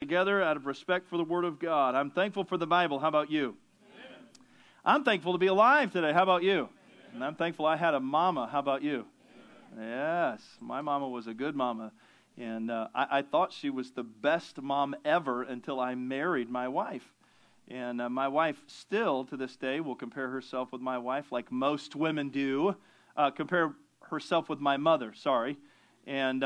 together out of respect for the Word of God. I'm thankful for the Bible. How about you? Amen. I'm thankful to be alive today. How about you? Amen. And I'm thankful I had a mama. How about you? Amen. Yes, my mama was a good mama. And I thought she was the best mom ever until I married my wife. And my wife still, to this day, will compare herself with my wife like most women do. Compare herself with my mother, sorry. And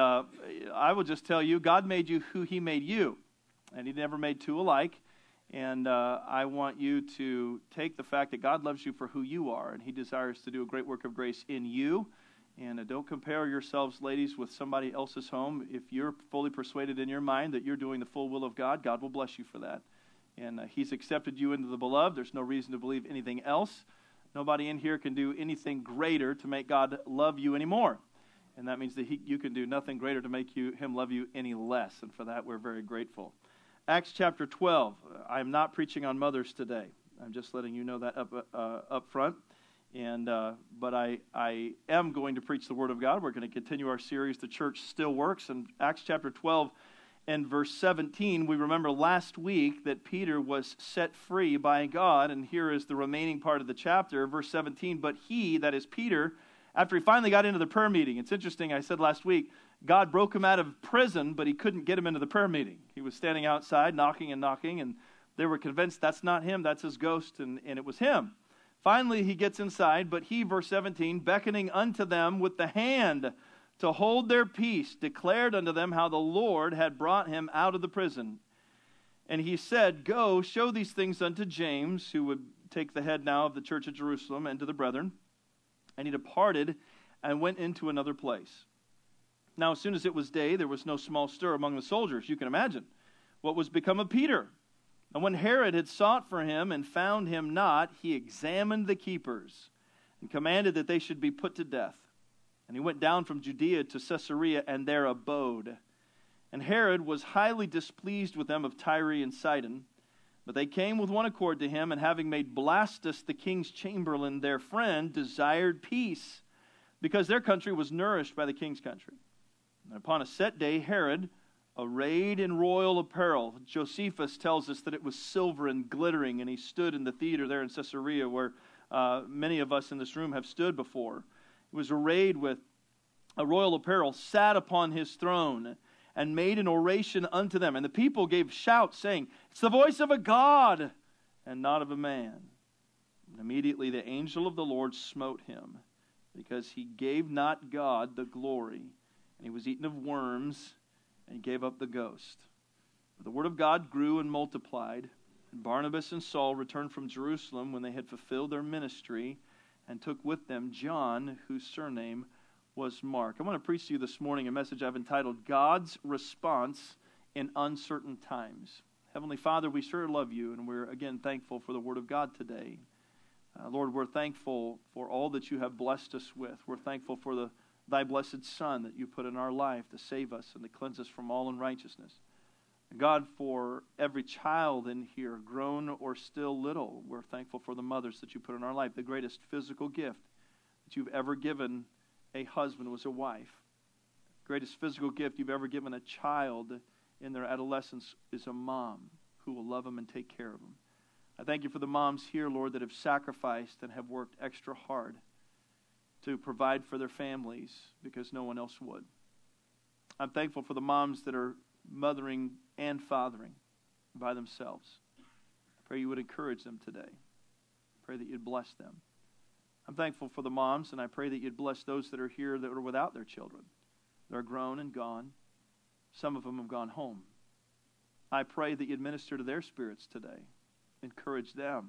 I will just tell you, God made you who He made you. And He never made two alike. And I want you to take the fact that God loves you for who you are. And He desires to do a great work of grace in you. And don't compare yourselves, ladies, with somebody else's home. If you're fully persuaded in your mind that you're doing the full will of God, God will bless you for that. And He's accepted you into the beloved. There's no reason to believe anything else. Nobody in here can do anything greater to make God love you anymore. And that means that you can do nothing greater to make Him love you any less. And for that, we're very grateful. Acts chapter 12. I'm not preaching on mothers today. I'm just letting you know that up front. And but I am going to preach the Word of God. We're going to continue our series, The Church Still Works. In Acts chapter 12 and verse 17, we remember last week that Peter was set free by God. And here is the remaining part of the chapter, verse 17. But he, that is Peter, after he finally got into the prayer meeting. It's interesting, I said last week, God broke him out of prison, but He couldn't get him into the prayer meeting. He was standing outside, knocking, and they were convinced that's not him, that's his ghost, and it was him. Finally, he gets inside, but he, verse 17, beckoning unto them with the hand to hold their peace, declared unto them how the Lord had brought him out of the prison. And he said, Go, show these things unto James, who would take the head now of the church of Jerusalem, and to the brethren. And he departed and went into another place. Now, as soon as it was day, there was no small stir among the soldiers. You can imagine what was become of Peter. And when Herod had sought for him and found him not, he examined the keepers and commanded that they should be put to death. And he went down from Judea to Caesarea and there abode. And Herod was highly displeased with them of Tyre and Sidon. But they came with one accord to him, and having made Blastus the king's chamberlain their friend, desired peace, because their country was nourished by the king's country. And upon a set day, Herod, arrayed in royal apparel. Josephus tells us that it was silver and glittering, and he stood in the theater there in Caesarea where many of us in this room have stood before. He was arrayed with a royal apparel, sat upon his throne, and made an oration unto them. And the people gave shouts, saying, It's the voice of a God, and not of a man. And immediately the angel of the Lord smote him, because he gave not God the glory, and he was eaten of worms, and he gave up the ghost. But the word of God grew and multiplied, and Barnabas and Saul returned from Jerusalem when they had fulfilled their ministry, and took with them John, whose surname was Mark. I want to preach to you this morning a message I've entitled, God's Response in Uncertain Times. Heavenly Father, we sure love you, and we're again thankful for the Word of God today. Lord, we're thankful for all that you have blessed us with. We're thankful for thy blessed Son that you put in our life to save us and to cleanse us from all unrighteousness. God, for every child in here, grown or still little, we're thankful for the mothers that you put in our life. The greatest physical gift that you've ever given a husband was a wife. The greatest physical gift you've ever given a child in their adolescence is a mom who will love them and take care of them. I thank you for the moms here, Lord, that have sacrificed and have worked extra hard to provide for their families because no one else would. I'm thankful for the moms that are mothering and fathering by themselves. I pray you would encourage them today. I pray that you'd bless them. I'm thankful for the moms, and I pray that you'd bless those that are here that are without their children. They're grown and gone. Some of them have gone home. I pray that you'd minister to their spirits today. Encourage them.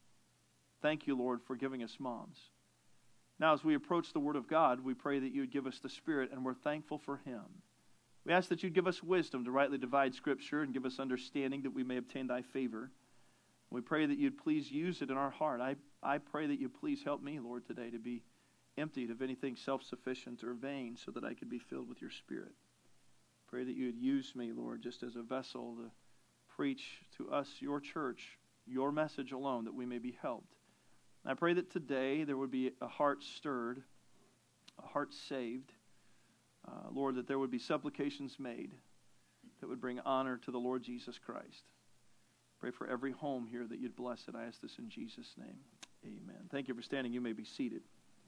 Thank you, Lord, for giving us moms. Now, as we approach the Word of God, we pray that you would give us the Spirit, and we're thankful for Him. We ask that you'd give us wisdom to rightly divide Scripture and give us understanding that we may obtain thy favor. We pray that you'd please use it in our heart. I pray that you please help me, Lord, today to be emptied of anything self-sufficient or vain so that I could be filled with your Spirit. Pray that you would use me, Lord, just as a vessel to preach to us, your church, your message alone, that we may be helped. I pray that today there would be a heart stirred, a heart saved. Lord, that there would be supplications made, that would bring honor to the Lord Jesus Christ. Pray for every home here that you'd bless it. I ask this in Jesus' name. Amen. Thank you for standing. You may be seated.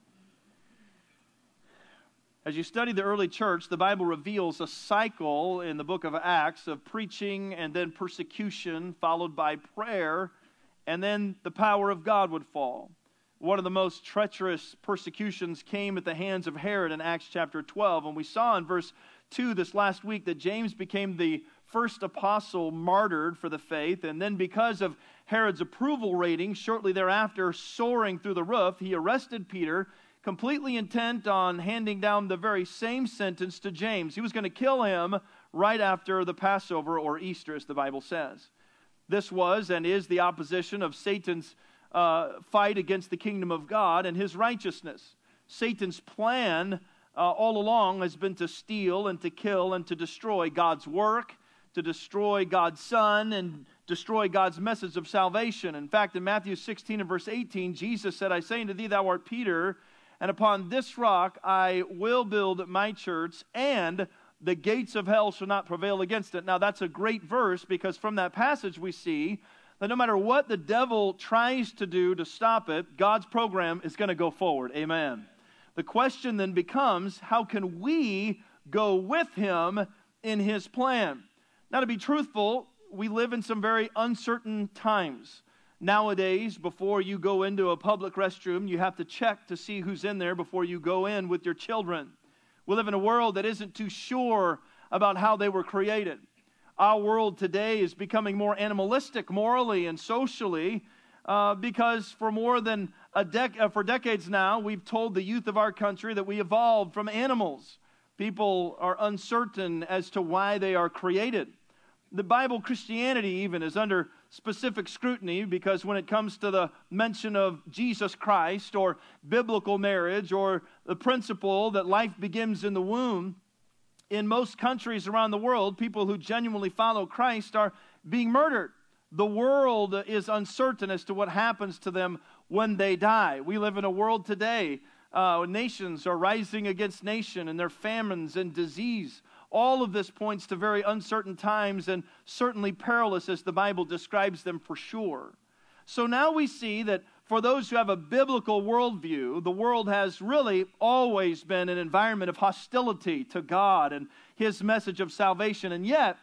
As you study the early church, the Bible reveals a cycle in the book of Acts of preaching and then persecution, followed by prayer, and then the power of God would fall. One of the most treacherous persecutions came at the hands of Herod in Acts chapter 12. And we saw in verse 2 this last week that James became the first apostle martyred for the faith. And then because of Herod's approval rating, shortly thereafter soaring through the roof, he arrested Peter, completely intent on handing down the very same sentence to James. He was going to kill him right after the Passover or Easter, as the Bible says. This was and is the opposition of Satan's fight against the kingdom of God and his righteousness. Satan's plan all along has been to steal and to kill and to destroy God's work, to destroy God's Son, and destroy God's message of salvation. In fact, in Matthew 16 and verse 18, Jesus said, I say unto thee, thou art Peter, and upon this rock I will build my church, and the gates of hell shall not prevail against it. Now that's a great verse, because from that passage we see that no matter what the devil tries to do to stop it, God's program is going to go forward. Amen. The question then becomes, how can we go with him in his plan? Now, to be truthful, we live in some very uncertain times. Nowadays, before you go into a public restroom, you have to check to see who's in there before you go in with your children. We live in a world that isn't too sure about how they were created. Our world today is becoming more animalistic morally and socially because for more than for decades now, we've told the youth of our country that we evolved from animals. People are uncertain as to why they are created. The Bible, Christianity even, is under specific scrutiny because when it comes to the mention of Jesus Christ or biblical marriage or the principle that life begins in the womb, in most countries around the world, people who genuinely follow Christ are being murdered. The world is uncertain as to what happens to them when they die. We live in a world today, nations are rising against nation, and there are famines and disease. All of this points to very uncertain times and certainly perilous as the Bible describes them for sure. So now we see that for those who have a biblical worldview, the world has really always been an environment of hostility to God and his message of salvation. And yet,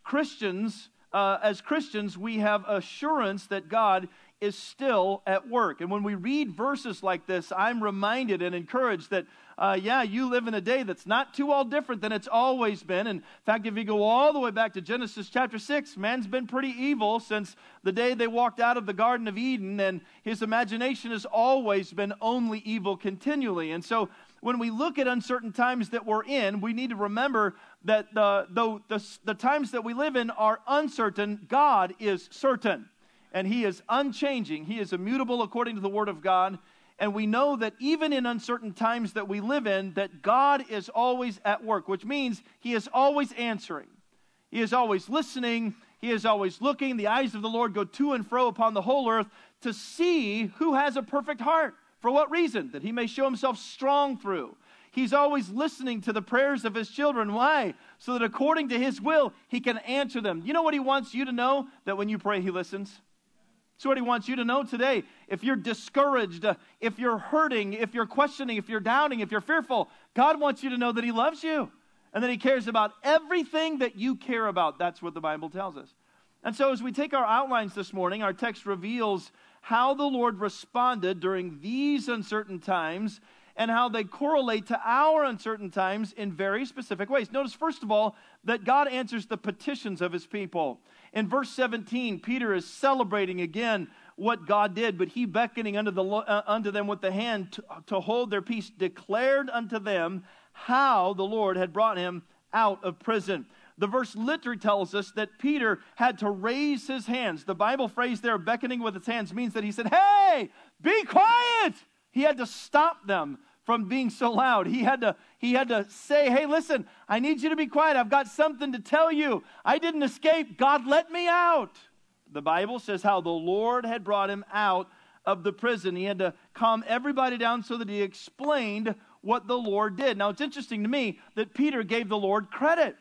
as Christians, we have assurance that God is still at work. And when we read verses like this, I'm reminded and encouraged that, you live in a day that's not too all different than it's always been. In fact, if you go all the way back to Genesis chapter 6, man's been pretty evil since the day they walked out of the Garden of Eden, and his imagination has always been only evil continually. And so when we look at uncertain times that we're in, we need to remember that though the times that we live in are uncertain, God is certain. And he is unchanging. He is immutable according to the Word of God. And we know that even in uncertain times that we live in, that God is always at work, which means he is always answering. He is always listening. He is always looking. The eyes of the Lord go to and fro upon the whole earth to see who has a perfect heart. For what reason? That he may show himself strong through. He's always listening to the prayers of his children. Why? So that according to his will, he can answer them. You know what he wants you to know? That when you pray, he listens. That's what he wants you to know today. If you're discouraged, if you're hurting, if you're questioning, if you're doubting, if you're fearful, God wants you to know that he loves you and that he cares about everything that you care about. That's what the Bible tells us. And so as we take our outlines this morning, our text reveals how the Lord responded during these uncertain times and how they correlate to our uncertain times in very specific ways. Notice, first of all, that God answers the petitions of his people. In verse 17, Peter is celebrating again what God did, but he beckoning unto them with the hand to hold their peace, declared unto them how the Lord had brought him out of prison. The verse literally tells us that Peter had to raise his hands. The Bible phrase there, beckoning with his hands, means that he said, "Hey, be quiet!" He had to stop them from being so loud. He had to say, "Hey, listen, I need you to be quiet. I've got something to tell you. I didn't escape. God let me out." The Bible says how the Lord had brought him out of the prison. He had to calm everybody down so that he explained what the Lord did. Now, it's interesting to me that Peter gave the Lord credit.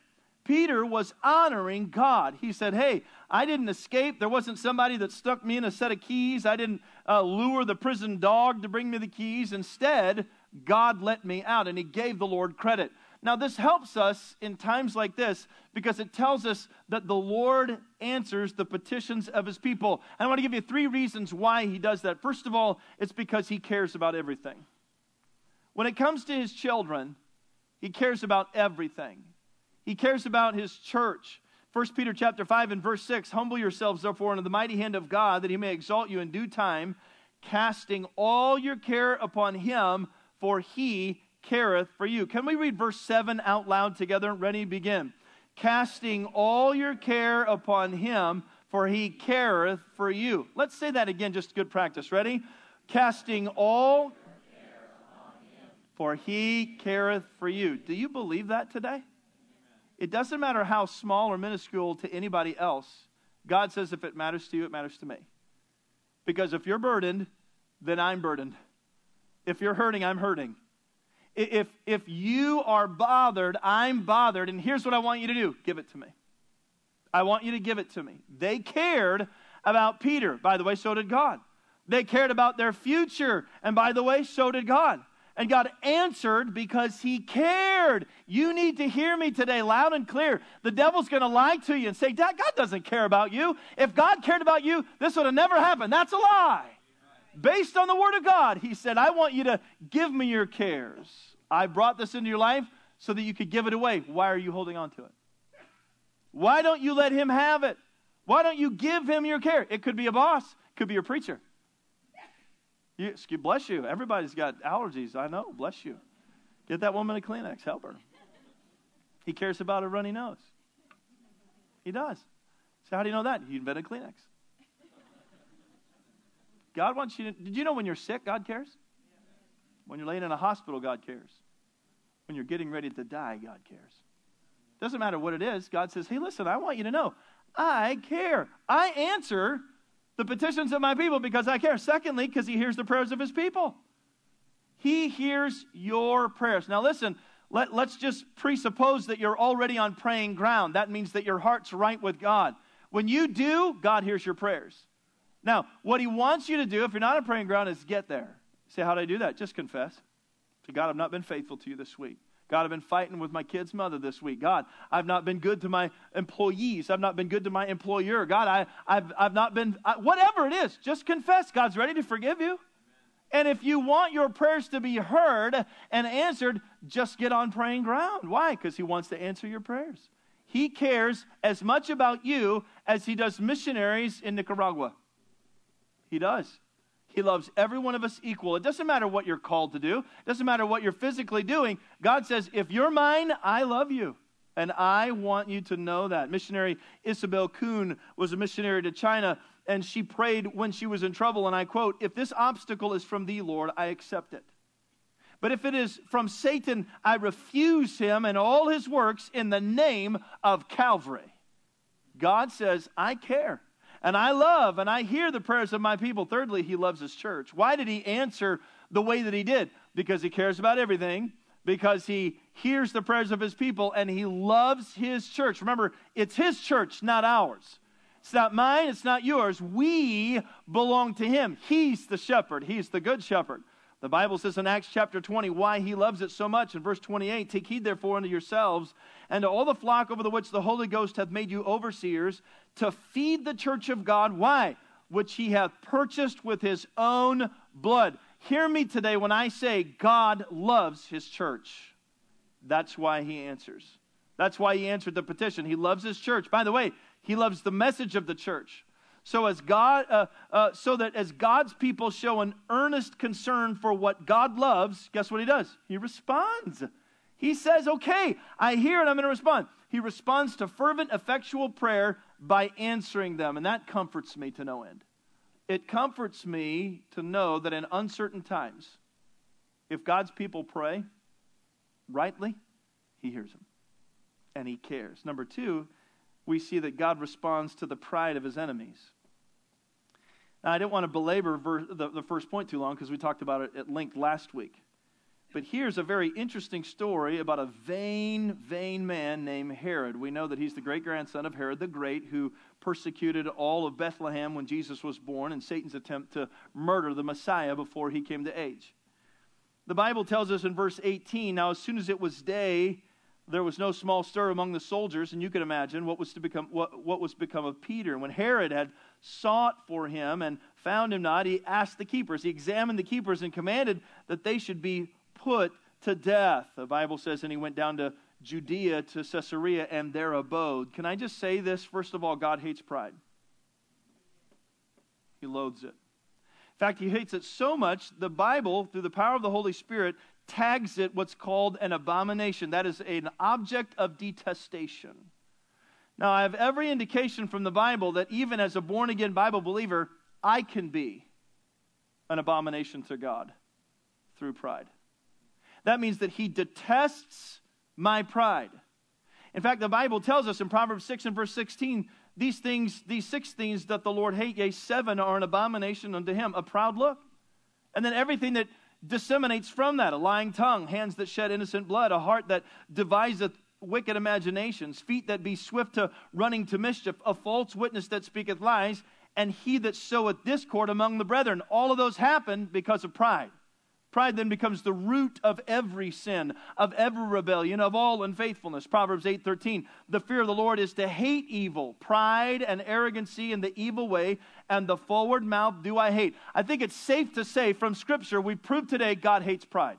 Peter was honoring God. He said, hey, I didn't escape. There wasn't somebody that stuck me in a set of keys. I didn't lure the prison dog to bring me the keys. Instead, God let me out, and he gave the Lord credit. Now, this helps us in times like this because it tells us that the Lord answers the petitions of his people. And I want to give you 3 reasons why he does that. First of all, it's because he cares about everything. When it comes to his children, he cares about everything. He cares about his church. 1 Peter chapter 5 and verse 6, humble yourselves therefore under the mighty hand of God, that he may exalt you in due time, casting all your care upon him, for he careth for you. Can we read verse 7 out loud together? Ready, begin. Casting all your care upon him, for he careth for you. Let's say that again, just good practice. Ready? Casting all, for he careth for you. Do you believe that today? It doesn't matter how small or minuscule to anybody else. God says if it matters to you, it matters to me. Because if you're burdened, then I'm burdened. If you're hurting, I'm hurting. If you are bothered, I'm bothered. And here's what I want you to do. Give it to me. I want you to give it to me. They cared about Peter. By the way, so did God. They cared about their future. And by the way, so did God. And God answered because he cared. You need to hear me today loud and clear. The devil's going to lie to you and say, God doesn't care about you. If God cared about you, this would have never happened. That's a lie. Based on the word of God, he said, I want you to give me your cares. I brought this into your life so that you could give it away. Why are you holding on to it? Why don't you let him have it? Why don't you give him your care? It could be a boss. It could be your preacher. Bless you. Everybody's got allergies. I know. Bless you. Get that woman a Kleenex. Help her. He cares about a runny nose. He does. So how do you know that? He invented Kleenex. God wants you to... Did you know when you're sick, God cares? When you're laying in a hospital, God cares. When you're getting ready to die, God cares. Doesn't matter what it is. God says, hey, listen, I want you to know, I care. I answer the petitions of my people because I care. Secondly, because he hears the prayers of his people. He hears your prayers. Now listen, let's just presuppose that you're already on praying ground. That means that your heart's right with God. When you do, God hears your prayers. Now, what he wants you to do, if you're not on praying ground, is get there. Say, how do I do that? Just confess. Say, God, I've not been faithful to you this week. God, I've been fighting with my kid's mother this week. God, I've not been good to my employees. I've not been good to my employer. God, I've not been, whatever it is, just confess. God's ready to forgive you. And if you want your prayers to be heard and answered, just get on praying ground. Why? Because he wants to answer your prayers. He cares as much about you as he does missionaries in Nicaragua. He does. He loves every one of us equal. It doesn't matter what you're called to do. It doesn't matter what you're physically doing. God says, if you're mine, I love you. And I want you to know that. Missionary Isabel Kuhn was a missionary to China, and she prayed when she was in trouble, and I quote, if this obstacle is from thee, Lord, I accept it. But if it is from Satan, I refuse him and all his works in the name of Calvary. God says, I care. And I love and I hear the prayers of my people. Thirdly, he loves his church. Why did he answer the way that he did? Because he cares about everything. Because he hears the prayers of his people and he loves his church. Remember, it's his church, not ours. It's not mine, it's not yours. We belong to him. He's the shepherd. He's the good shepherd. The Bible says in Acts chapter 20 why he loves it so much. In verse 28, take heed therefore unto yourselves and to all the flock over the which the Holy Ghost hath made you overseers, to feed the church of God. Why? Which he hath purchased with his own blood. Hear me today when I say God loves his church. That's why he answers. That's why he answered the petition. He loves his church. By the way, he loves the message of the church. So as that as God's people show an earnest concern for what God loves, guess what he does? He responds. He says, okay, I hear and I'm going to respond. He responds to fervent, effectual prayer by answering them. And that comforts me to no end. It comforts me to know that in uncertain times, if God's people pray rightly, he hears them. And he cares. Number two, we see that God responds to the pride of his enemies. Now, I didn't want to belabor the first point too long because we talked about it at length last week. But here's a very interesting story about a vain man named Herod. We know that he's the great-grandson of Herod the Great, who persecuted all of Bethlehem when Jesus was born in Satan's attempt to murder the Messiah before he came to age. The Bible tells us in verse 18, now as soon as it was day, there was no small stir among the soldiers, and you can imagine what was become of Peter. When Herod had sought for him and found him not, he asked the keepers. He examined the keepers and commanded that they should be put to death. The Bible says, and he went down to Judea, to Caesarea, and there abode. Can I just say this? First of all, God hates pride. He loathes it. In fact, he hates it so much, the Bible, through the power of the Holy Spirit, tags it what's called an abomination. That is an object of detestation. Now, I have every indication from the Bible that even as a born-again Bible believer, I can be an abomination to God through pride. That means that he detests my pride. In fact, the Bible tells us in Proverbs 6 and verse 16, these 6 things that the Lord hates, yea, 7 are an abomination unto him, a proud look. And then everything that disseminates from that, a lying tongue, hands that shed innocent blood, a heart that deviseth wicked imaginations, feet that be swift to running to mischief, a false witness that speaketh lies, and he that soweth discord among the brethren. All of those happen because of pride. Pride then becomes the root of every sin, of every rebellion, of all unfaithfulness. Proverbs 8:13, the fear of the Lord is to hate evil, pride and arrogancy in the evil way, and the forward mouth do I hate. I think it's safe to say from Scripture, we proved today God hates pride.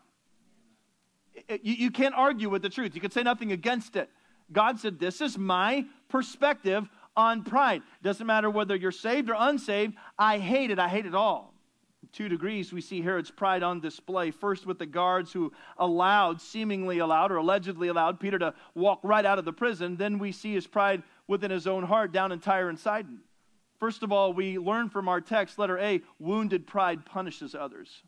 You can't argue with the truth. You can say nothing against it. God said, this is my perspective on pride. Doesn't matter whether you're saved or unsaved, I hate it. I hate it all. 2 degrees, we see Herod's pride on display. First with the guards who seemingly allowed, or allegedly allowed Peter to walk right out of the prison. Then we see his pride within his own heart down in Tyre and Sidon. First of all, we learn from our text, letter A, wounded pride punishes others.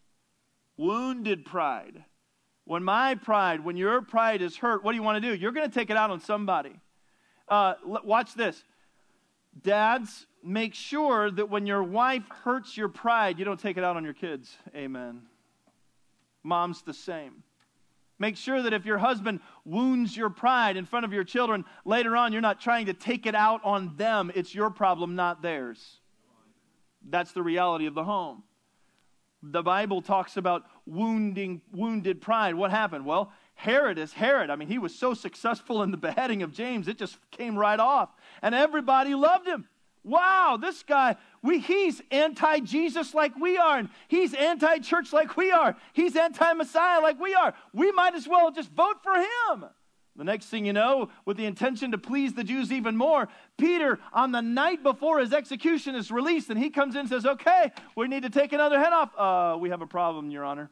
Wounded pride. When your pride is hurt, what do you want to do? You're going to take it out on somebody. Watch this. Dads, make sure that when your wife hurts your pride, you don't take it out on your kids. Amen. Moms, the same. Make sure that if your husband wounds your pride in front of your children, later on you're not trying to take it out on them. It's your problem, not theirs. That's the reality of the home. The Bible talks about wounded pride. What happened? Well, Herod is Herod. I mean, he was so successful in the beheading of James, it just came right off. And everybody loved him. Wow, this guy, he's anti-Jesus like we are, and he's anti-church like we are. He's anti-Messiah like we are. We might as well just vote for him. The next thing you know, with the intention to please the Jews even more, Peter, on the night before his execution, is released, and he comes in and says, okay, we need to take another head off. We have a problem, Your Honor.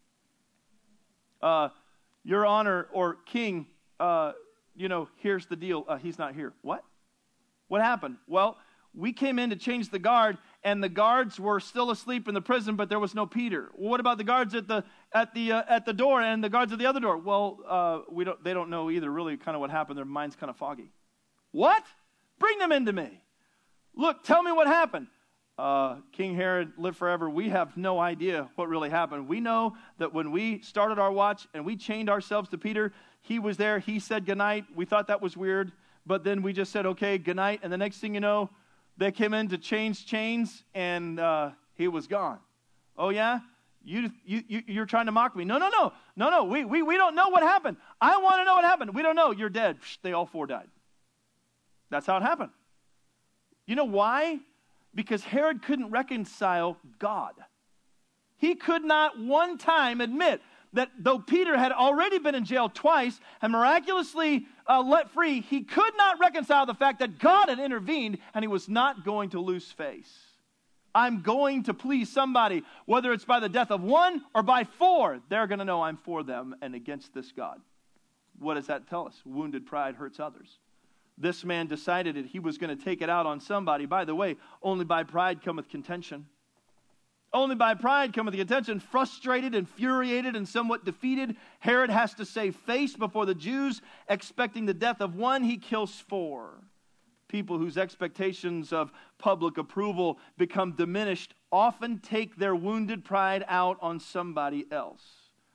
Your Honor, or King, here's the deal. He's not here. What? What happened? Well, we came in to change the guard, and the guards were still asleep in the prison, but there was no Peter. What about the guards at the door and the guards at the other door? Well, they don't know either. Really, kind of what happened. Their mind's kind of foggy. What? Bring them into me. Look, tell me what happened. King Herod, live forever. We have no idea what really happened. We know that when we started our watch and we chained ourselves to Peter, he was there. He said goodnight. We thought that was weird, but then we just said, okay, goodnight. And the next thing you know, they came in to change chains, and he was gone. Oh, yeah? You're trying to mock me. No. We don't know what happened. I want to know what happened. We don't know. You're dead. They all 4 died. That's how it happened. You know why? Because Herod couldn't reconcile God. He could not one time admit that though Peter had already been in jail twice and miraculously let free, he could not reconcile the fact that God had intervened and he was not going to lose face. I'm going to please somebody, whether it's by the death of 1 or by 4, they're going to know I'm for them and against this God. What does that tell us? Wounded pride hurts others. This man decided that he was going to take it out on somebody. By the way, only by pride cometh contention. Only by pride cometh contention. Frustrated, infuriated, and somewhat defeated, Herod has to save face before the Jews. Expecting the death of 1, he kills 4. People whose expectations of public approval become diminished often take their wounded pride out on somebody else.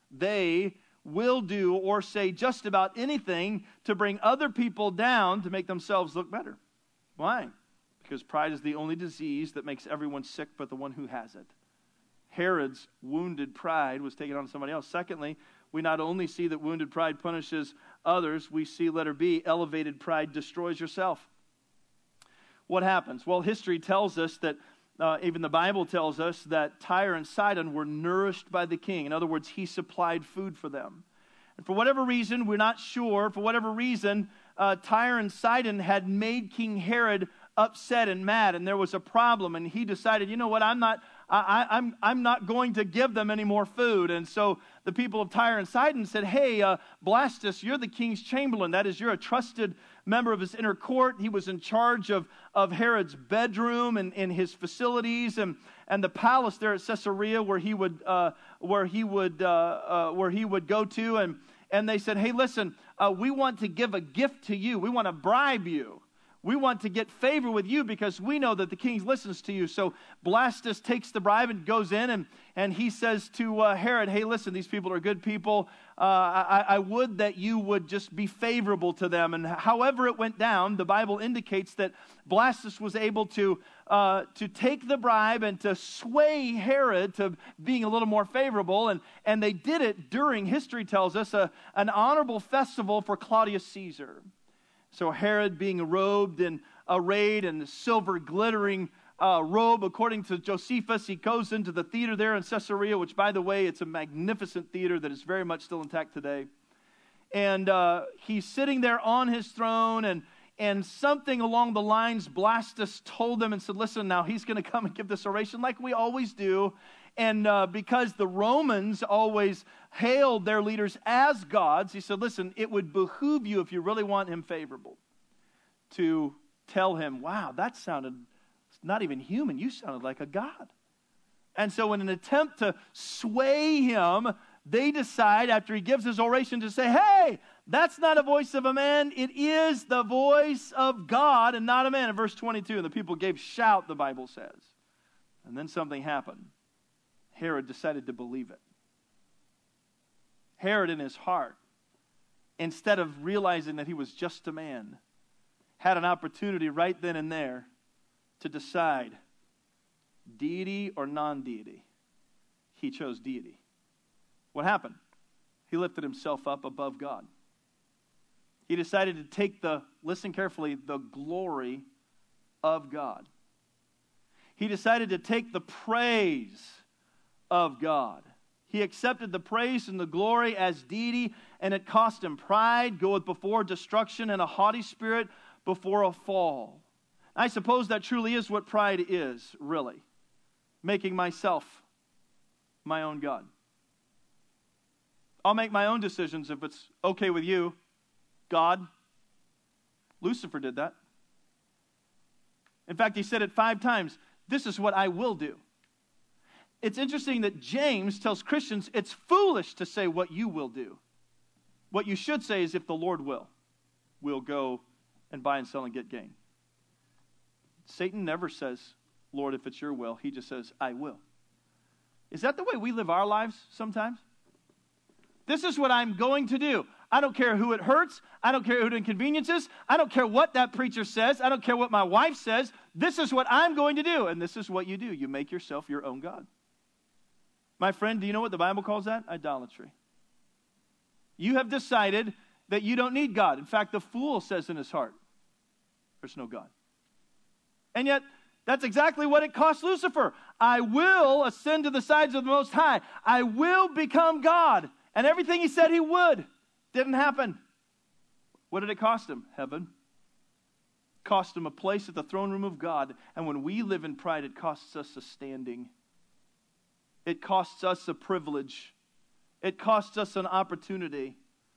they will do or say just about anything to bring other people down to make themselves look better. Why? Because pride is the only disease that makes everyone sick but the one who has it. Herod's wounded pride was taken on somebody else. Secondly, we not only see that wounded pride punishes others, we see, letter B, elevated pride destroys yourself. What happens? Well, history tells us that, even the Bible tells us that Tyre and Sidon were nourished by the king. In other words, he supplied food for them. And for whatever reason, we're not sure, for whatever reason, Tyre and Sidon had made King Herod upset and mad, and there was a problem, and he decided, you know what, I'm not going to give them any more food. And so the people of Tyre and Sidon said, hey, Blastus, you're the king's chamberlain. That is, you're a trusted member of his inner court. He was in charge of Herod's bedroom and in his facilities and the palace there at Caesarea where he would go to. And they said, hey, listen, we want to give a gift to you. We want to bribe you. We want to get favor with you because we know that the king listens to you. So Blastus takes the bribe and goes in and he says to Herod, hey, listen, these people are good people. I would that you would just be favorable to them. And however it went down, the Bible indicates that Blastus was able to take the bribe and to sway Herod to being a little more favorable. And they did it during, history tells us, an honorable festival for Claudius Caesar. So Herod, being robed and arrayed in the silver glittering robe, according to Josephus, he goes into the theater there in Caesarea, which, by the way, it's a magnificent theater that is very much still intact today. And he's sitting there on his throne, and something along the lines, Blastus told them and said, listen, now he's going to come and give this oration like we always do. And because the Romans always hailed their leaders as gods, he said, listen, it would behoove you, if you really want him favorable, to tell him, wow, that sounded not even human. You sounded like a god. And so in an attempt to sway him, they decide, after he gives his oration, to say, hey, that's not a voice of a man. It is the voice of God and not a man. In verse 22, and the people gave shout, the Bible says. And then something happened. Herod decided to believe it. Herod, in his heart, instead of realizing that he was just a man, had an opportunity right then and there to decide deity or non-deity. He chose deity. What happened? He lifted himself up above God. He decided to take listen carefully, the glory of God. He decided to take the praise of God. He accepted the praise and the glory as deity, and it cost him pride, goeth before destruction, and a haughty spirit before a fall. I suppose that truly is what pride is, really. Making myself my own God. I'll make my own decisions if it's okay with you, God. Lucifer did that. In fact, he said it 5 times. This is what I will do. It's interesting that James tells Christians it's foolish to say what you will do. What you should say is if the Lord will, we'll go and buy and sell and get gain. Satan never says, Lord, if it's your will. He just says, I will. Is that the way we live our lives sometimes? This is what I'm going to do. I don't care who it hurts. I don't care who it inconveniences. I don't care what that preacher says. I don't care what my wife says. This is what I'm going to do. And this is what you do. You make yourself your own God. My friend, do you know what the Bible calls that? Idolatry. You have decided that you don't need God. In fact, the fool says in his heart, there's no God. And yet, that's exactly what it cost Lucifer. I will ascend to the sides of the Most High. I will become God. And everything he said he would didn't happen. What did it cost him? Heaven. It cost him a place at the throne room of God. And when we live in pride, it costs us a standing. It costs us a privilege. It costs us an opportunity.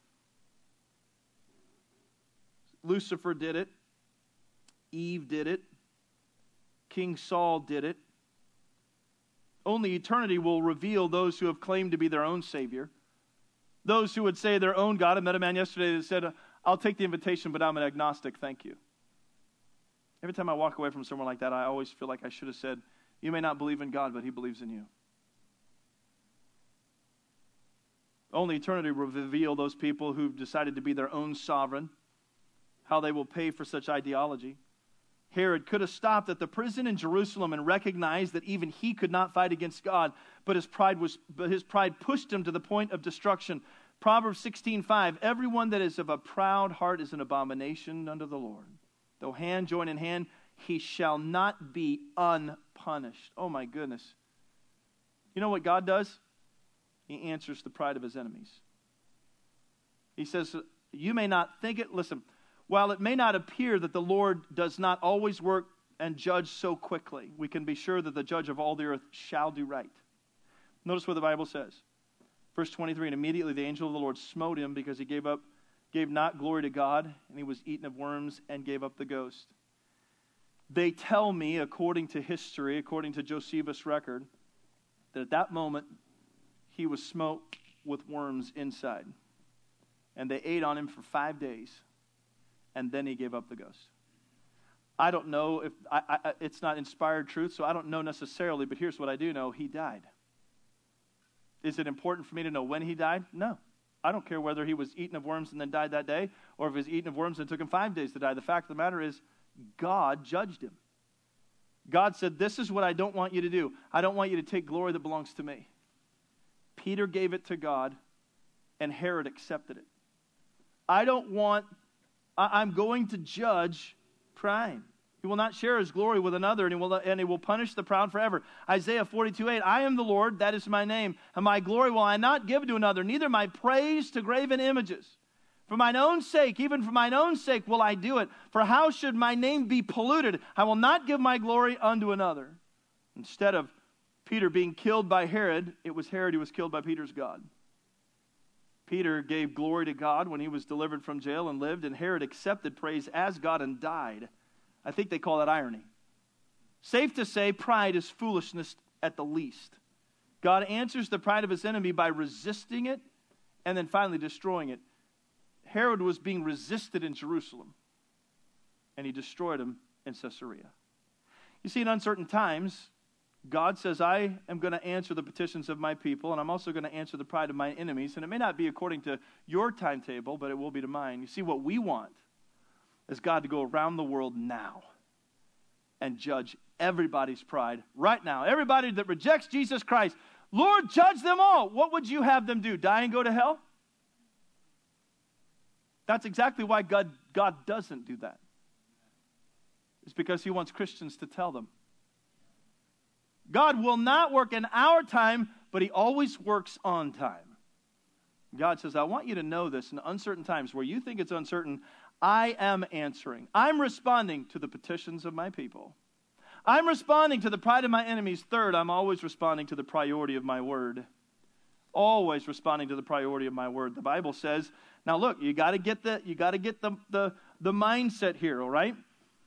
Lucifer did it. Eve did it. King Saul did it. Only eternity will reveal those who have claimed to be their own Savior. Those who would say their own God. I met a man yesterday that said, I'll take the invitation, but I'm an agnostic, thank you. Every time I walk away from someone like that, I always feel like I should have said, you may not believe in God, but He believes in you. Only eternity will reveal those people who've decided to be their own sovereign, how they will pay for such ideology. Herod could have stopped at the prison in Jerusalem and recognized that even he could not fight against God, but his pride pushed him to the point of destruction. Proverbs 16:5, everyone that is of a proud heart is an abomination unto the Lord. Though hand join in hand, he shall not be unpunished. Oh my goodness. You know what God does? He answers the pride of his enemies. He says, you may not think it. Listen, while it may not appear that the Lord does not always work and judge so quickly, we can be sure that the judge of all the earth shall do right. Notice what the Bible says. Verse 23, and immediately the angel of the Lord smote him because he gave not glory to God, and he was eaten of worms and gave up the ghost. They tell me, according to history, according to Josephus' record, that at that moment he was smote with worms inside. And they ate on him for 5 days. And then he gave up the ghost. I don't know if it's not inspired truth, so I don't know necessarily, but here's what I do know. He died. Is it important for me to know when he died? No. I don't care whether he was eaten of worms and then died that day, or if he was eaten of worms and it took him 5 days to die. The fact of the matter is, God judged him. God said, this is what I don't want you to do. I don't want you to take glory that belongs to me. Peter gave it to God, and Herod accepted it. I'm going to judge pride. He will not share his glory with another, and he will punish the proud forever. Isaiah 42:8, I am the Lord, that is my name, and my glory will I not give to another, neither my praise to graven images. For mine own sake, even for mine own sake will I do it. For how should my name be polluted? I will not give my glory unto another. Instead of Peter being killed by Herod, it was Herod who was killed by Peter's God. Peter gave glory to God when he was delivered from jail and lived, and Herod accepted praise as God and died. I think they call that irony. Safe to say, pride is foolishness at the least. God answers the pride of his enemy by resisting it and then finally destroying it. Herod was being resisted in Jerusalem, and he destroyed him in Caesarea. You see, in uncertain times, God says, I am going to answer the petitions of my people, and I'm also going to answer the pride of my enemies. And it may not be according to your timetable, but it will be to mine. You see, what we want is God to go around the world now and judge everybody's pride right now. Everybody that rejects Jesus Christ, Lord, judge them all. What would you have them do? Die and go to hell? That's exactly why God doesn't do that. It's because he wants Christians to tell them. God will not work in our time, but he always works on time. God says, I want you to know this in uncertain times where you think it's uncertain, I am answering. I'm responding to the petitions of my people. I'm responding to the pride of my enemies. Third, I'm always responding to the priority of my word. Always responding to the priority of my word. The Bible says, now look, you got to get the mindset here, all right?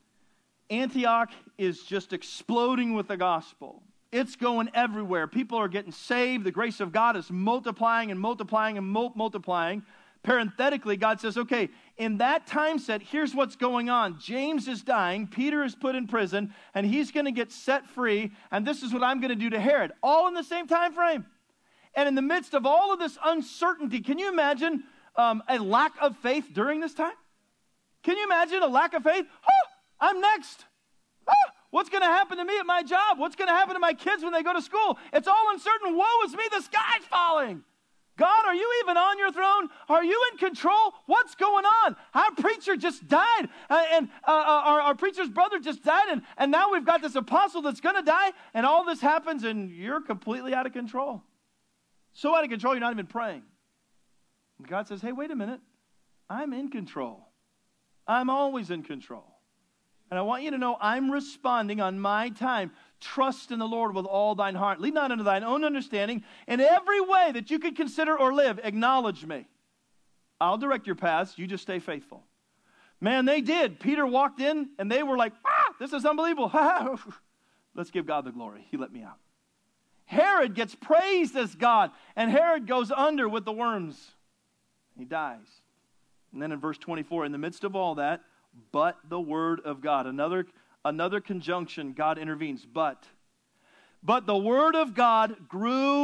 Antioch is just exploding with the gospel. It's going everywhere. People are getting saved. The grace of God is multiplying and multiplying and multiplying. Parenthetically, God says, okay, in that time set, here's what's going on. James is dying. Peter is put in prison, and he's going to get set free, and this is what I'm going to do to Herod. All in the same time frame. And in the midst of all of this uncertainty, can you imagine a lack of faith during this time? Can you imagine a lack of faith? Oh, I'm next. Oh, what's going to happen to me at my job? What's going to happen to my kids when they go to school? It's all uncertain. Woe is me. The sky's falling. God, are you even on your throne? Are you in control? What's going on? Our preacher just died, and our preacher's brother just died, and now we've got this apostle that's going to die, and all this happens, and you're completely out of control. So out of control, you're not even praying. And God says, hey, wait a minute. I'm in control. I'm always in control. And I want you to know I'm responding on my time. Trust in the Lord with all thine heart. Lean not unto thine own understanding. In every way that you could consider or live, acknowledge me. I'll direct your paths. You just stay faithful. Man, they did. Peter walked in, and they were like, this is unbelievable. Let's give God the glory. He let me out. Herod gets praised as God, and Herod goes under with the worms. He dies. And then in verse 24, in the midst of all that, but the word of God. Another conjunction, God intervenes. But the word of God grew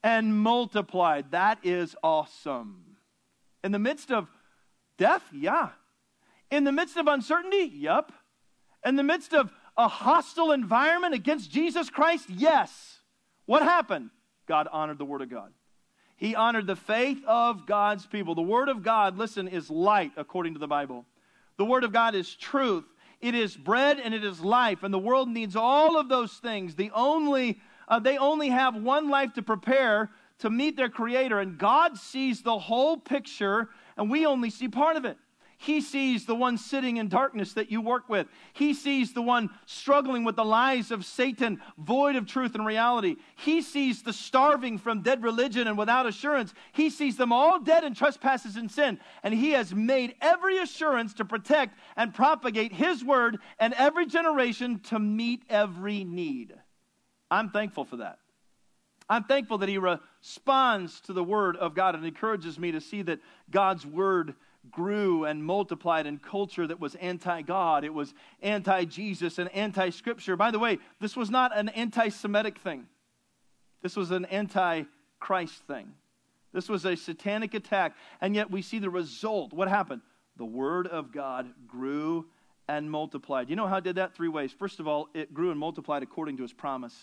and multiplied. That is awesome. In the midst of death? Yeah. In the midst of uncertainty? Yep. In the midst of a hostile environment against Jesus Christ? Yes. What happened? God honored the Word of God. He honored the faith of God's people. The Word of God, listen, is light according to the Bible. The Word of God is truth. It is bread and it is life. And the world needs all of those things. They only have one life to prepare to meet their Creator. And God sees the whole picture, and we only see part of it. He sees the one sitting in darkness that you work with. He sees the one struggling with the lies of Satan, void of truth and reality. He sees the starving from dead religion and without assurance. He sees them all dead in trespasses and sin. And He has made every assurance to protect and propagate His word and every generation to meet every need. I'm thankful for that. I'm thankful that He responds to the word of God and encourages me to see that God's word grew and multiplied in culture that was anti-God. It was anti-Jesus and anti-Scripture. By the way, this was not an anti-Semitic thing. This was an anti-Christ thing. This was a satanic attack, and yet we see the result. What happened? The Word of God grew and multiplied. You know how it did that? 3 ways. First of all, it grew and multiplied according to His promise.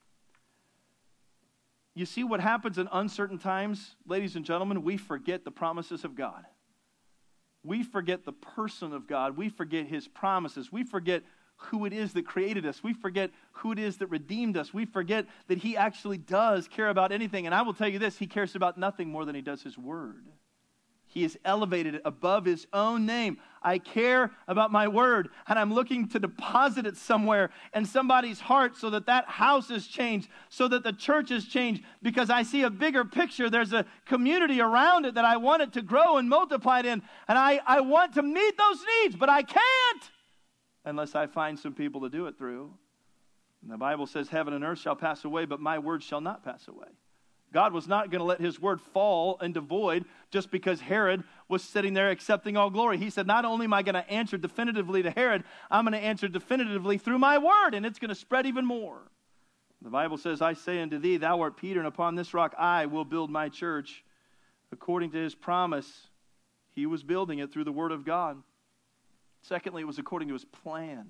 You see what happens in uncertain times, ladies and gentlemen? We forget the promises of God. We forget the person of God. We forget His promises. We forget who it is that created us. We forget who it is that redeemed us. We forget that He actually does care about anything. And I will tell you this, He cares about nothing more than He does His word. He has elevated it above His own name. I care about my word, and I'm looking to deposit it somewhere in somebody's heart so that that house is changed, so that the church is changed, because I see a bigger picture. There's a community around it that I want it to grow and multiply in, and I want to meet those needs, but I can't unless I find some people to do it through. And the Bible says, heaven and earth shall pass away, but my word shall not pass away. God was not going to let His word fall into void just because Herod was sitting there accepting all glory. He said, not only am I going to answer definitively to Herod, I'm going to answer definitively through my word, and it's going to spread even more. The Bible says, I say unto thee, thou art Peter, and upon this rock I will build my church. According to His promise, He was building it through the word of God. Secondly, it was according to His plan.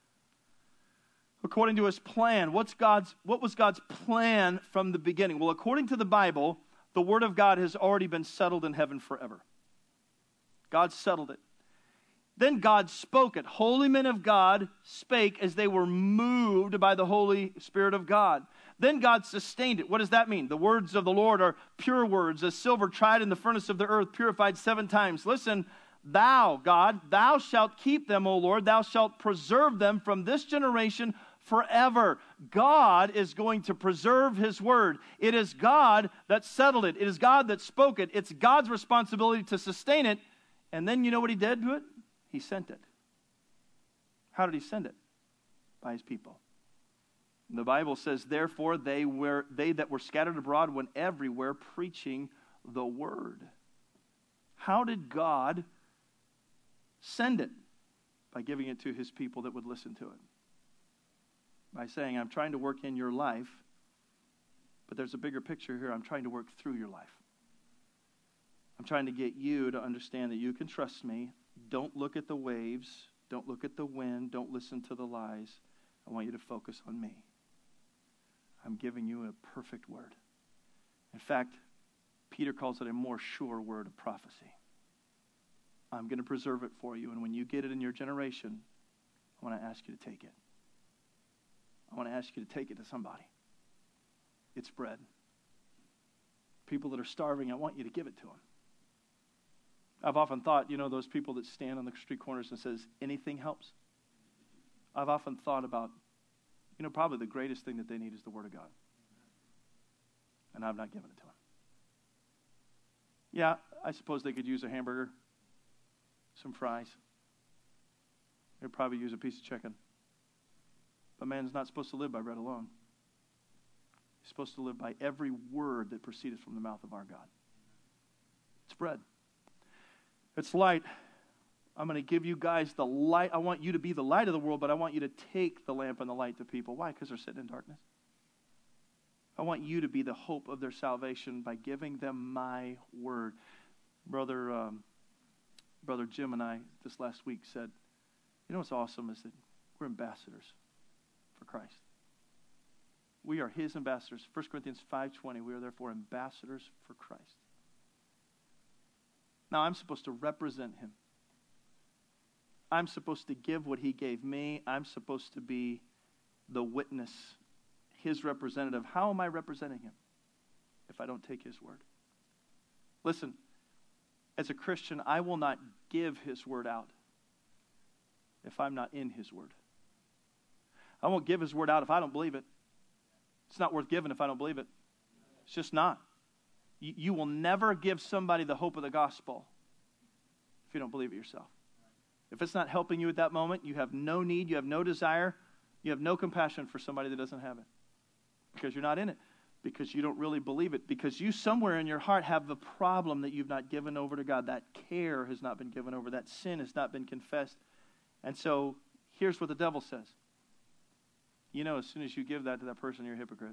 According to His plan. What was God's plan from the beginning? Well, according to the Bible, the Word of God has already been settled in heaven forever. God settled it. Then God spoke it. Holy men of God spake as they were moved by the Holy Spirit of God. Then God sustained it. What does that mean? The words of the Lord are pure words, as silver tried in the furnace of the earth, purified 7 times. Listen, thou, God, thou shalt keep them, O Lord. Thou shalt preserve them from this generation forever. God is going to preserve His word. It is God that settled it. It is God that spoke it. It's God's responsibility to sustain it. And then you know what He did to it? He sent it. How did He send it? By His people. The Bible says, therefore, they that were scattered abroad went everywhere preaching the word. How did God send it? By giving it to His people that would listen to it. By saying, I'm trying to work in your life, but there's a bigger picture here. I'm trying to work through your life. I'm trying to get you to understand that you can trust me. Don't look at the waves. Don't look at the wind. Don't listen to the lies. I want you to focus on me. I'm giving you a perfect word. In fact, Peter calls it a more sure word of prophecy. I'm going to preserve it for you, and when you get it in your generation, I want to ask you to take it. I want to ask you to take it to somebody. It's bread. People that are starving, I want you to give it to them. I've often thought, those people that stand on the street corners and says, anything helps. I've often thought about, probably the greatest thing that they need is the Word of God. And I've not given it to them. Yeah, I suppose they could use a hamburger, some fries. They'd probably use a piece of chicken. But man's not supposed to live by bread alone. He's supposed to live by every word that proceedeth from the mouth of our God. It's bread. It's light. I'm going to give you guys the light. I want you to be the light of the world, but I want you to take the lamp and the light to people. Why? Because they're sitting in darkness. I want you to be the hope of their salvation by giving them my word. Brother Jim and I this last week said, you know what's awesome is that we're ambassadors for Christ. We are his ambassadors. 1 Corinthians 5:20, we are therefore ambassadors for Christ. Now I'm supposed to represent him. I'm supposed to give what he gave me. I'm supposed to be the witness, his representative. How am I representing him if I don't take his word? Listen, as a Christian, I will not give his word out if I'm not in his word. I won't give his word out if I don't believe it. It's not worth giving if I don't believe it. It's just not. You will never give somebody the hope of the gospel if you don't believe it yourself. If it's not helping you at that moment, you have no need, you have no desire, you have no compassion for somebody that doesn't have it. Because you're not in it. Because you don't really believe it. Because you somewhere in your heart have the problem that you've not given over to God. That care has not been given over. That sin has not been confessed. And so here's what the devil says. You know, as soon as you give that to that person, you're a hypocrite.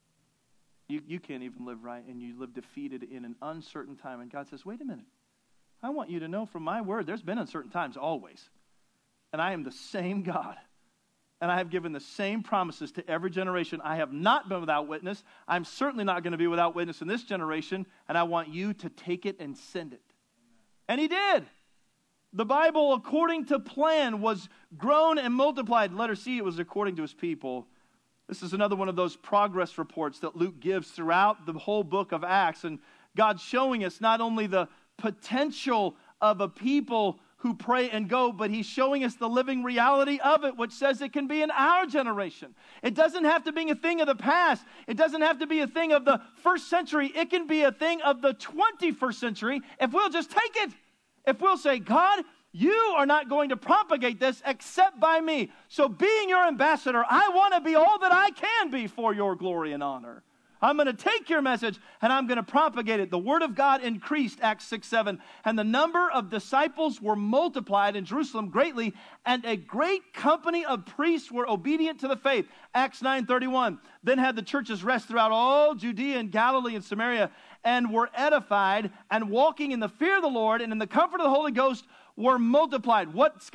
You can't even live right, and you live defeated in an uncertain time. And God says, wait a minute. I want you to know from my word, there's been uncertain times always. And I am the same God. And I have given the same promises to every generation. I have not been without witness. I'm certainly not going to be without witness in this generation. And I want you to take it and send it. And he did. The Bible, according to plan, was grown and multiplied. Letter C, it was according to his people. This is another one of those progress reports that Luke gives throughout the whole book of Acts. And God's showing us not only the potential of a people who pray and go, but he's showing us the living reality of it, which says it can be in our generation. It doesn't have to be a thing of the past. It doesn't have to be a thing of the first century. It can be a thing of the 21st century if we'll just take it. If we'll say, God, you are not going to propagate this except by me. So being your ambassador, I want to be all that I can be for your glory and honor. I'm going to take your message and I'm going to propagate it. The word of God increased, Acts 6:7, and the number of disciples were multiplied in Jerusalem greatly, and a great company of priests were obedient to the faith, Acts 9:31. Then had the churches rest throughout all Judea and Galilee and Samaria, and were edified, and walking in the fear of the Lord and in the comfort of the Holy Ghost were multiplied. What is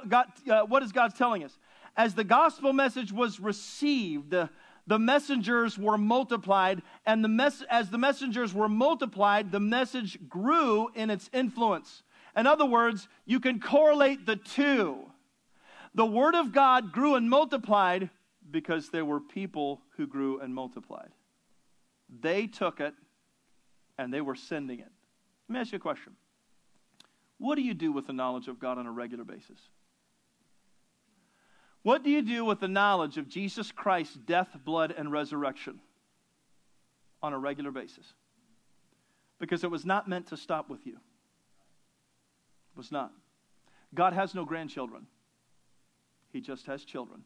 God telling us? As the gospel message was received, the messengers were multiplied, and as the messengers were multiplied, the message grew in its influence. In other words, you can correlate the two. The word of God grew and multiplied because there were people who grew and multiplied. They took it, and they were sending it. Let me ask you a question. What do you do with the knowledge of God on a regular basis? What do you do with the knowledge of Jesus Christ's death, blood, and resurrection on a regular basis? Because it was not meant to stop with you. It was not. God has no grandchildren. He just has children.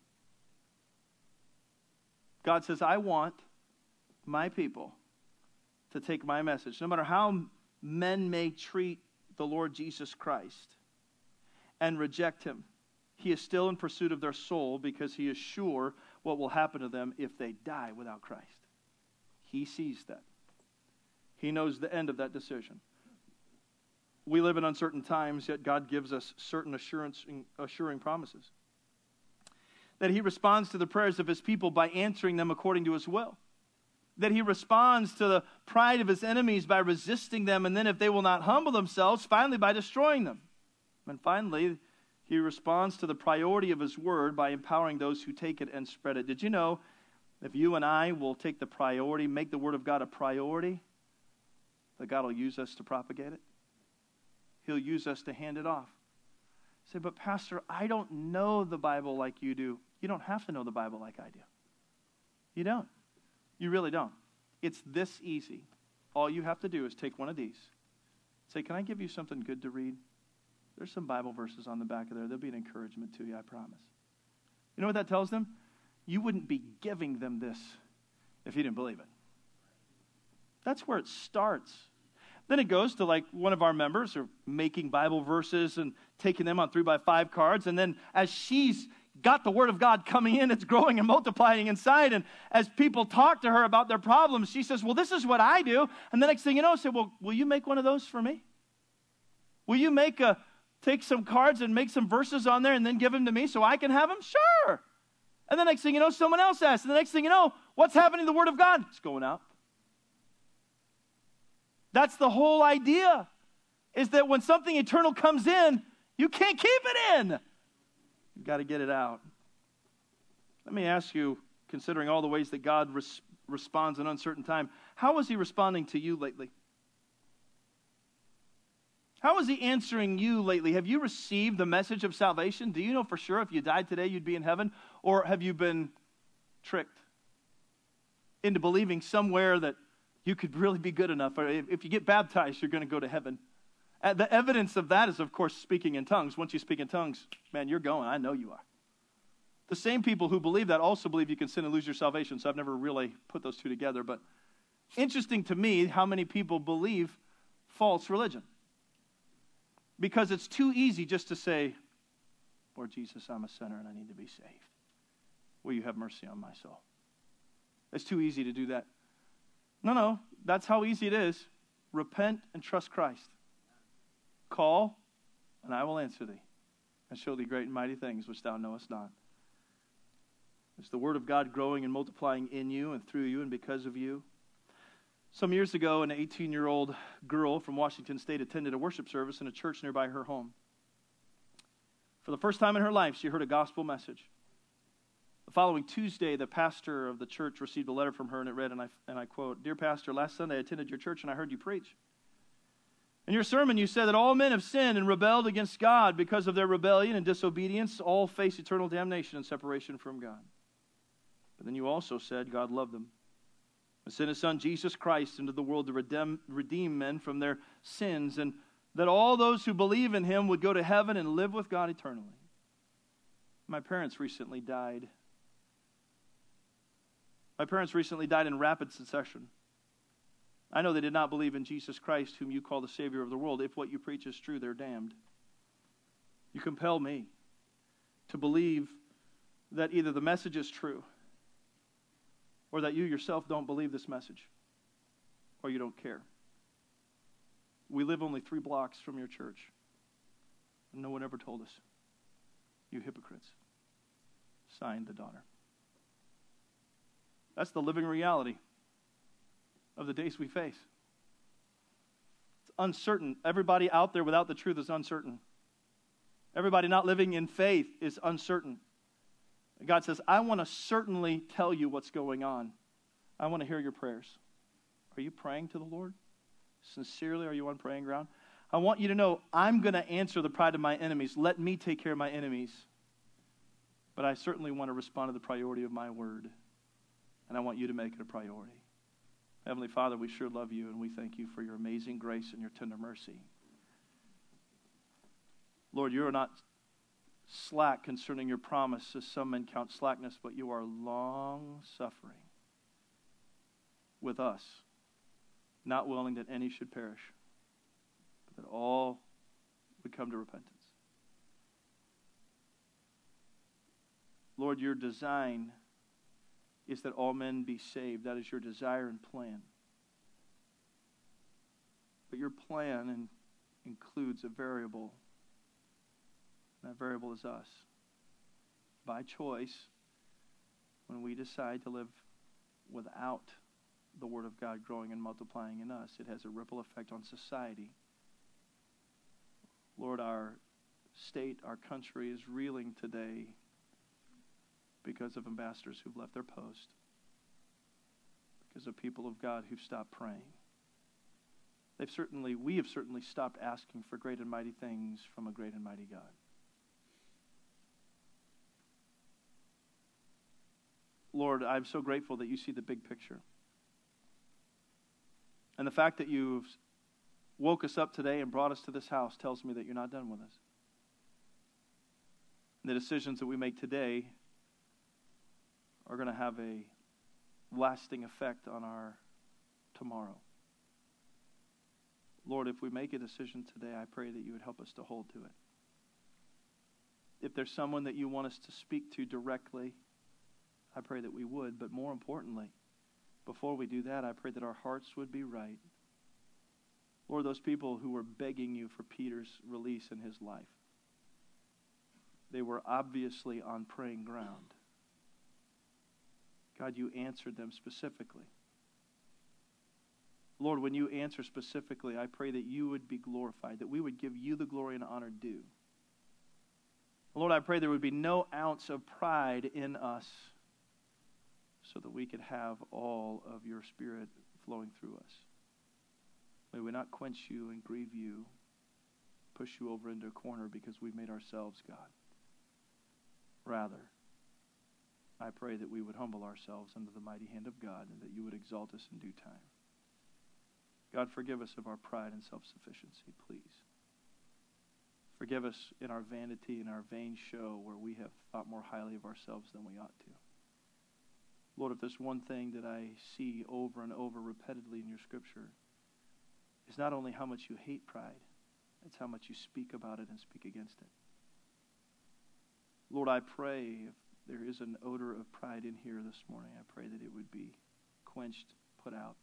God says, I want my people to take my message. No matter how men may treat the Lord Jesus Christ and reject him, he is still in pursuit of their soul because he is sure what will happen to them if they die without Christ. He sees that. He knows the end of that decision. We live in uncertain times, yet God gives us certain assuring promises. That he responds to the prayers of his people by answering them according to his will. That he responds to the pride of his enemies by resisting them, and then if they will not humble themselves, finally by destroying them. And finally, he responds to the priority of his word by empowering those who take it and spread it. Did you know if you and I will take the priority, make the word of God a priority, that God will use us to propagate it? He'll use us to hand it off. Say, but Pastor, I don't know the Bible like you do. You don't have to know the Bible like I do. You don't. You really don't. It's this easy. All you have to do is take one of these. Say, can I give you something good to read? There's some Bible verses on the back of there. There'll be an encouragement to you, I promise. You know what that tells them? You wouldn't be giving them this if you didn't believe it. That's where it starts. Then it goes to like one of our members are making Bible verses and taking them on 3x5 cards. And then as she's got the Word of God coming in. It's growing and multiplying inside. And as people talk to her about their problems, she says, well, this is what I do. And the next thing you know, I say, well, will you make one of those for me? Will you take some cards and make some verses on there and then give them to me so I can have them? Sure. And the next thing you know, someone else asks. And the next thing you know, what's happening to the Word of God? It's going out. That's the whole idea, is that when something eternal comes in, you can't keep it in. You've got to get it out. Let me ask you, considering all the ways that God responds in uncertain time, how is He responding to you lately? How is He answering you lately? Have you received the message of salvation? Do you know for sure if you died today you'd be in heaven? Or have you been tricked into believing somewhere that you could really be good enough? Or if you get baptized, you're going to go to heaven. The evidence of that is, of course, speaking in tongues. Once you speak in tongues, man, you're going. I know you are. The same people who believe that also believe you can sin and lose your salvation, so I've never really put those two together. But interesting to me how many people believe false religion. Because it's too easy just to say, Lord Jesus, I'm a sinner and I need to be saved. Will you have mercy on my soul? It's too easy to do that. No, that's how easy it is. Repent and trust Christ. Call, and I will answer thee, and show thee great and mighty things which thou knowest not. Is the Word of God growing and multiplying in you and through you and because of you? Some years ago, an 18-year-old girl from Washington State attended a worship service in a church nearby her home. For the first time in her life, she heard a gospel message. The following Tuesday, the pastor of the church received a letter from her, and it read, and I quote, Dear Pastor, last Sunday I attended your church and I heard you preach. In your sermon, you said that all men have sinned and rebelled against God. Because of their rebellion and disobedience, all face eternal damnation and separation from God. But then you also said God loved them and sent His Son, Jesus Christ, into the world to redeem men from their sins, and that all those who believe in Him would go to heaven and live with God eternally. My parents recently died. My parents recently died in rapid succession. I know they did not believe in Jesus Christ, whom you call the Savior of the world. If what you preach is true, they're damned. You compel me to believe that either the message is true, or that you yourself don't believe this message, or you don't care. We live only 3 blocks from your church, and no one ever told us. You hypocrites. Signed, the daughter. That's the living reality of the days we face. It's uncertain. Everybody out there without the truth is uncertain. Everybody not living in faith is uncertain. God says, I want to certainly tell you what's going on. I want to hear your prayers. Are you praying to the Lord? Sincerely, are you on praying ground? I want you to know I'm going to answer the pride of my enemies. Let me take care of my enemies. But I certainly want to respond to the priority of my word. And I want you to make it a priority. Heavenly Father, we sure love you, and we thank you for your amazing grace and your tender mercy. Lord, you are not slack concerning your promise, as some men count slackness, but you are long-suffering with us, not willing that any should perish, but that all would come to repentance. Lord, your design is that all men be saved. That is your desire and plan. But your plan includes a variable. And that variable is us. By choice, when we decide to live without the Word of God growing and multiplying in us, it has a ripple effect on society. Lord, our state, our country is reeling today because of ambassadors who've left their post, because of people of God who've stopped praying. We have certainly stopped asking for great and mighty things from a great and mighty God. Lord, I'm so grateful that you see the big picture. And the fact that you've woke us up today and brought us to this house tells me that you're not done with us. And the decisions that we make today are going to have a lasting effect on our tomorrow. Lord, if we make a decision today, I pray that you would help us to hold to it. if there's someone that you want us to speak to directly, I pray that we would. But more importantly, before we do that, I pray that our hearts would be right. Lord, those people who were begging you for Peter's release in his life, they were obviously on praying ground. God, you answered them specifically. Lord, when you answer specifically, I pray that you would be glorified, that we would give you the glory and honor due. Lord, I pray there would be no ounce of pride in us so that we could have all of your Spirit flowing through us. May we not quench you and grieve you, push you over into a corner because we've made ourselves God. Rather, I pray that we would humble ourselves under the mighty hand of God and that you would exalt us in due time. God, forgive us of our pride and self-sufficiency, please. Forgive us in our vanity and our vain show where we have thought more highly of ourselves than we ought to. Lord, if there's one thing that I see over and over repeatedly in your Scripture, it's not only how much you hate pride, it's how much you speak about it and speak against it. Lord, I pray if there is an odor of pride in here this morning, I pray that it would be quenched, put out.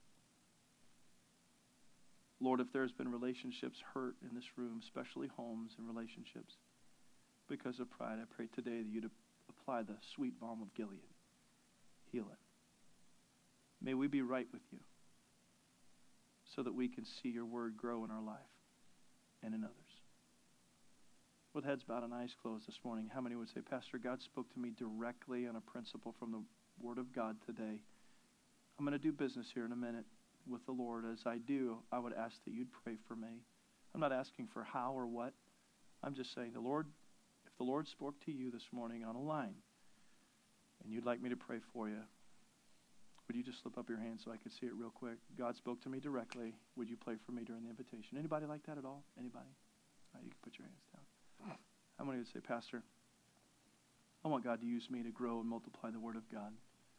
Lord, if there's been relationships hurt in this room, especially homes and relationships, because of pride, I pray today that you'd apply the sweet balm of Gilead. Heal it. May we be right with you so that we can see your word grow in our life and in others. With heads bowed and eyes closed this morning, how many would say, Pastor, God spoke to me directly on a principle from the Word of God today. I'm going to do business here in a minute with the Lord. As I do, I would ask that you'd pray for me. I'm not asking for how or what. I'm just saying, if the Lord spoke to you this morning on a line and you'd like me to pray for you, would you just slip up your hand so I could see it real quick? God spoke to me directly. Would you pray for me during the invitation? Anybody like that at all? Anybody? All right, you can put your hands down. How many would say, Pastor, I want God to use me to grow and multiply the Word of God.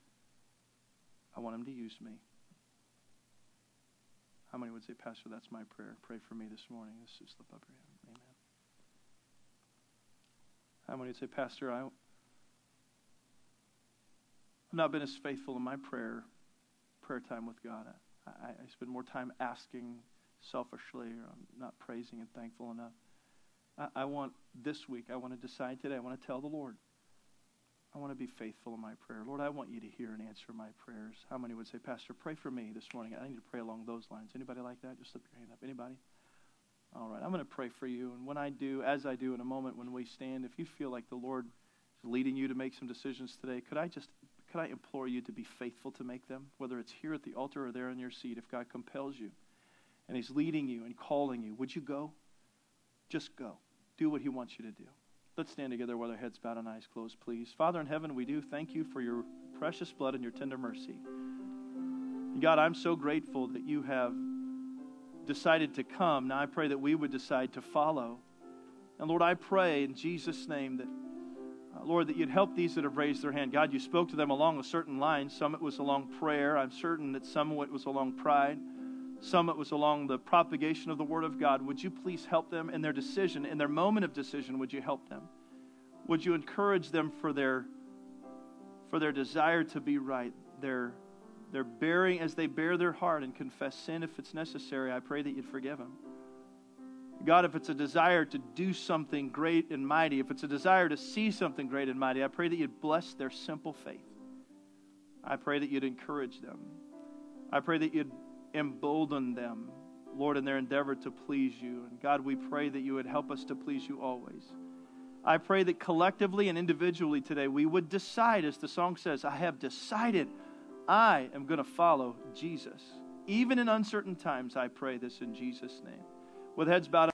I want him to use me. How many would say, Pastor, that's my prayer. Pray for me this morning. Let's just slip up your hand. Amen. How many would say, Pastor, I've not been as faithful in my prayer time with God. I spend more time asking selfishly, or I'm not praising and thankful enough. I want this week, I want to decide today, I want to tell the Lord, I want to be faithful in my prayer. Lord, I want you to hear and answer my prayers. How many would say, Pastor, pray for me this morning? I need to pray along those lines. Anybody like that? Just slip your hand up. Anybody? All right, I'm going to pray for you. And when I do, as I do in a moment when we stand, if you feel like the Lord is leading you to make some decisions today, could I implore you to be faithful to make them? Whether it's here at the altar or there in your seat, if God compels you and he's leading you and calling you, would you go? Just go. Do what he wants you to do. Let's stand together with our heads bowed and eyes closed, please. Father in heaven, we do thank you for your precious blood and your tender mercy. God, I'm so grateful that you have decided to come. Now I pray that we would decide to follow. And Lord, I pray in Jesus' name that, Lord, that you'd help these that have raised their hand. God, you spoke to them along a certain line. Some it was along prayer. I'm certain that some it was along pride. Some it was along the propagation of the Word of God. Would you please help them in their decision, in their moment of decision? Would you help them? Would you encourage them for their desire to be right? Their bearing, as they bear their heart and confess sin if it's necessary, I pray that you'd forgive them. God, if it's a desire to do something great and mighty, if it's a desire to see something great and mighty, I pray that you'd bless their simple faith. I pray that you'd encourage them. I pray that you'd embolden them, Lord, in their endeavor to please you. And God, we pray that you would help us to please you always. I pray that collectively and individually today we would decide, as the song says, I have decided I am going to follow Jesus. Even in uncertain times, I pray this in Jesus' name. With heads bowed